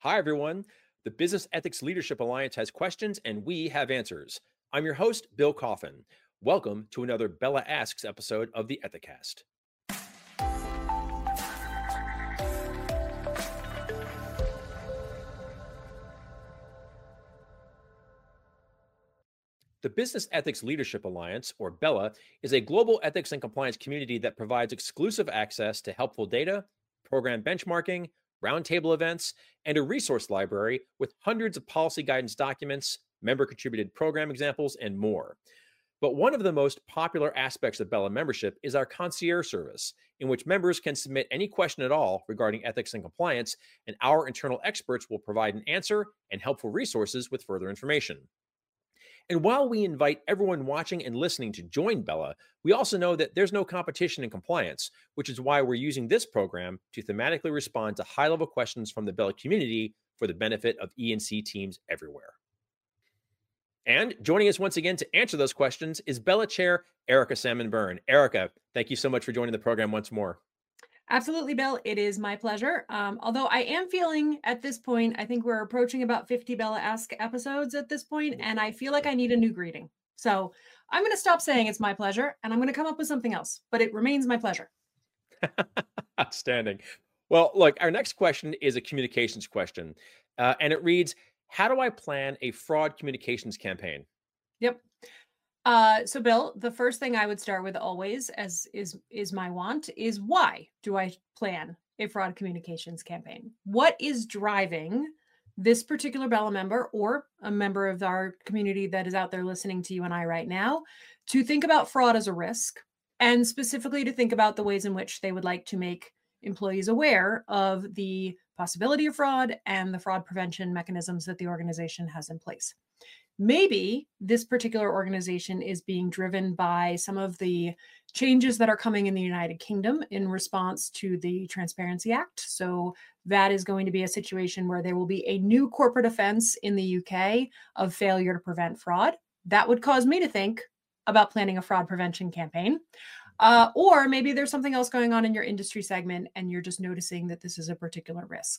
Hi, everyone. The Business Ethics Leadership Alliance has questions and we have answers. I'm your host, Bill Coffin. Welcome to another Bella Asks episode of the Ethicast. The Business Ethics Leadership Alliance, or BELA, is a global ethics and compliance community that provides exclusive access to helpful data, program benchmarking, roundtable events, and a resource library with hundreds of policy guidance documents, member contributed program examples, and more. But one of the most popular aspects of BELA membership is our concierge service, in which members can submit any question at all regarding ethics and compliance, and our internal experts will provide an answer and helpful resources with further information. And while we invite everyone watching and listening to join BELA, we also know that there's no competition in compliance, which is why we're using this program to thematically respond to high-level questions from the BELA community for the benefit of E&C teams everywhere. And joining us once again to answer those questions is BELA Chair Erica Salmon Byrne. Erica, thank you so much for joining the program once more. Absolutely, Bill. It is my pleasure. Although I am feeling at this point, I think we're approaching about 50 Bella Ask episodes at this point, and I feel like I need a new greeting. So I'm going to stop saying it's my pleasure, and I'm going to come up with something else, but it remains my pleasure. Outstanding. Well, look, our next question is a communications question, and it reads, how do I plan a fraud communications campaign? Yep. So Bill, the first thing I would start with always, as is my want, is why do I plan a fraud communications campaign? What is driving this particular Bella member or a member of our community that is out there listening to you and I right now to think about fraud as a risk, and specifically to think about the ways in which they would like to make employees aware of the possibility of fraud and the fraud prevention mechanisms that the organization has in place. Maybe this particular organization is being driven by some of the changes that are coming in the United Kingdom in response to the Transparency Act. So that is going to be a situation where there will be a new corporate offense in the UK of failure to prevent fraud. That would cause me to think about planning a fraud prevention campaign. Or maybe there's something else going on in your industry segment and you're just noticing that this is a particular risk.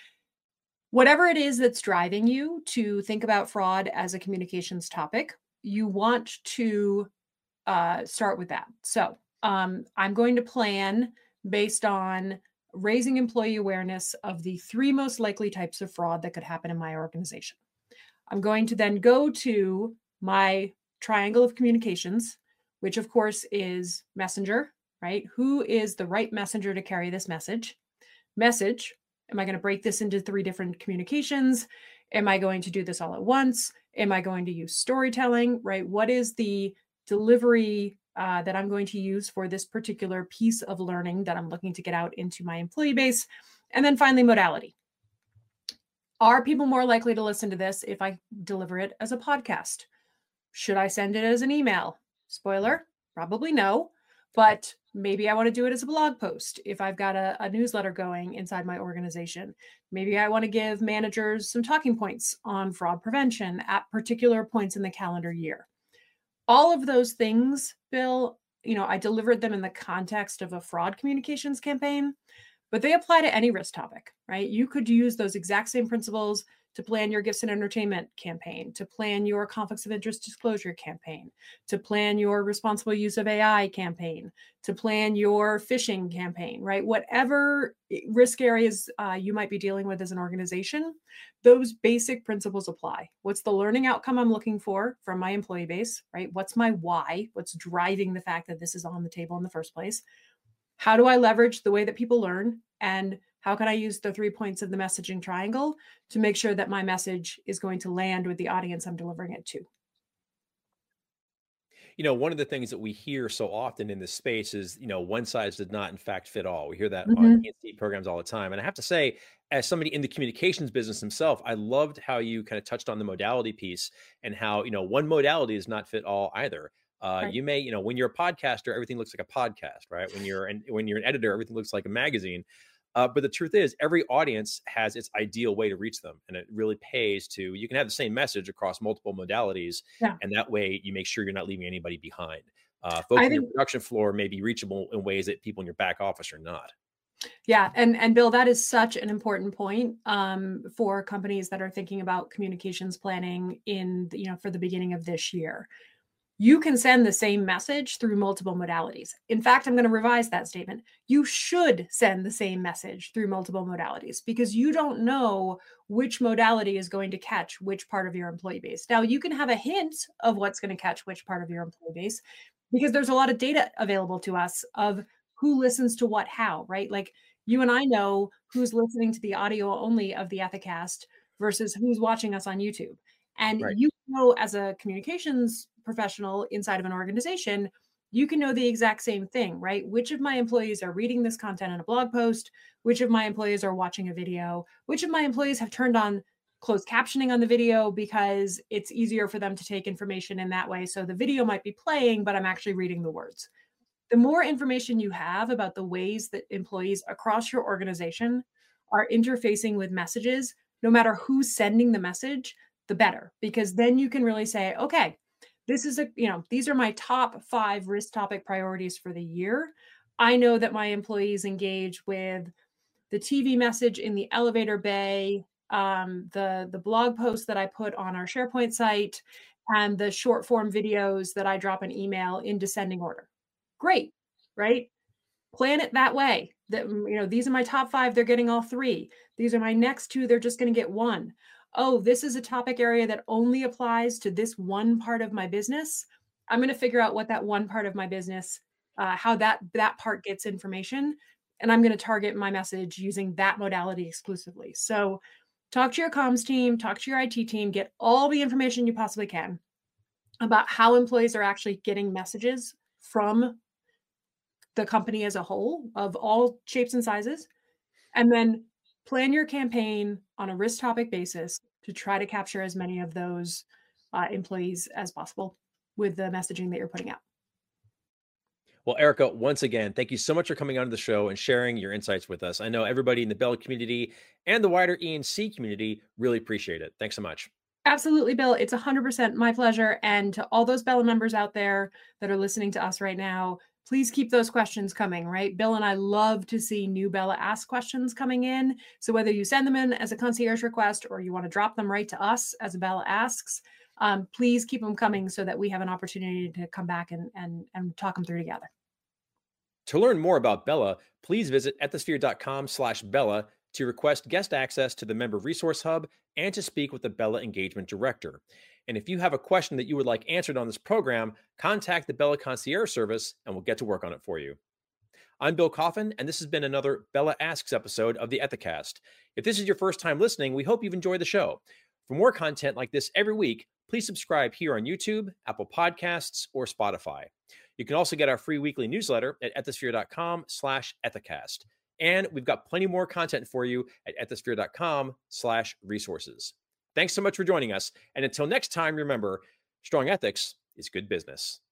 Whatever it is that's driving you to think about fraud as a communications topic, you want to start with that. So I'm going to plan based on raising employee awareness of the 3 most likely types of fraud that could happen in my organization. I'm going to then go to my triangle of communications, which of course is messenger, right? Who is the right messenger to carry this message? Message. Am I going to break this into 3 different communications? Am I going to do this all at once? Am I going to use storytelling, right? What is the delivery that I'm going to use for this particular piece of learning that I'm looking to get out into my employee base? And then finally, modality. Are people more likely to listen to this if I deliver it as a podcast? Should I send it as an email? Spoiler, probably no. But maybe I want to do it as a blog post if I've got a newsletter going inside my organization. Maybe I want to give managers some talking points on fraud prevention at particular points in the calendar year. All of those things, Bill, I delivered them in the context of a fraud communications campaign, but they apply to any risk topic, right? You could use those exact same principles to plan your gifts and entertainment campaign, to plan your conflicts of interest disclosure campaign, to plan your responsible use of AI campaign, to plan your phishing campaign, right? Whatever risk areas you might be dealing with as an organization, those basic principles apply. What's the learning outcome I'm looking for from my employee base, right? What's my why? What's driving the fact that this is on the table in the first place? How do I leverage the way that people learn? And how can I use the 3 points of the messaging triangle to make sure that my message is going to land with the audience I'm delivering it to? One of the things that we hear so often in this space is, one size does not in fact fit all. We hear that on E&C programs all the time. And I have to say, as somebody in the communications business himself, I loved how you kind of touched on the modality piece and how, one modality does not fit all either. Right. You may, when you're a podcaster, everything looks like a podcast, right? When you're an editor, everything looks like a magazine. But the truth is, every audience has its ideal way to reach them. And it really pays to, you can have the same message across multiple modalities. Yeah. And that way you make sure you're not leaving anybody behind. Folks on your production floor may be reachable in ways that people in your back office are not. Yeah, and Bill, that is such an important point for companies that are thinking about communications planning in for the beginning of this year. You can send the same message through multiple modalities. In fact, I'm going to revise that statement. You should send the same message through multiple modalities because you don't know which modality is going to catch which part of your employee base. Now, you can have a hint of what's going to catch which part of your employee base because there's a lot of data available to us of who listens to what how, right? Like you and I know who's listening to the audio only of the Ethicast versus who's watching us on YouTube. And Right. you know, as a communications professional inside of an organization, you can know the exact same thing, right? Which of my employees are reading this content in a blog post? Which of my employees are watching a video? Which of my employees have turned on closed captioning on the video because it's easier for them to take information in that way? So the video might be playing, but I'm actually reading the words. The more information you have about the ways that employees across your organization are interfacing with messages, no matter who's sending the message, the better, because then you can really say, okay, this is these are my top 5 risk topic priorities for the year. I know that my employees engage with the TV message in the elevator bay, the blog post that I put on our SharePoint site, and the short form videos that I drop an email in descending order. Great, right? Plan it that way. That these are my top 5, they're getting all 3. These are my next 2, they're just going to get 1. Oh, this is a topic area that only applies to this one part of my business. I'm going to figure out what that one part of my business, how that part gets information, and I'm going to target my message using that modality exclusively. So talk to your comms team, talk to your IT team, get all the information you possibly can about how employees are actually getting messages from the company as a whole of all shapes and sizes, and then plan your campaign on a risk topic basis to try to capture as many of those employees as possible with the messaging that you're putting out. Well, Erica, once again, thank you so much for coming onto the show and sharing your insights with us. I know everybody in the Bella community and the wider E&C community really appreciate it. Thanks so much. Absolutely, Bill. It's 100% my pleasure. And to all those Bella members out there that are listening to us right now, please keep those questions coming, right? Bill and I love to see new Bella Ask questions coming in. So whether you send them in as a concierge request or you want to drop them right to us as a Bella Asks, please keep them coming so that we have an opportunity to come back and talk them through together. To learn more about Bella, please visit ethisphere.com/Bella to request guest access to the Member Resource Hub and to speak with the Bella Engagement Director. And if you have a question that you would like answered on this program, contact the Bella Concierge Service and we'll get to work on it for you. I'm Bill Coffin, and this has been another Bella Asks episode of the Ethicast. If this is your first time listening, we hope you've enjoyed the show. For more content like this every week, please subscribe here on YouTube, Apple Podcasts, or Spotify. You can also get our free weekly newsletter at ethisphere.com/Ethicast. And we've got plenty more content for you at ethisphere.com/resources. Thanks so much for joining us. And until next time, remember, strong ethics is good business.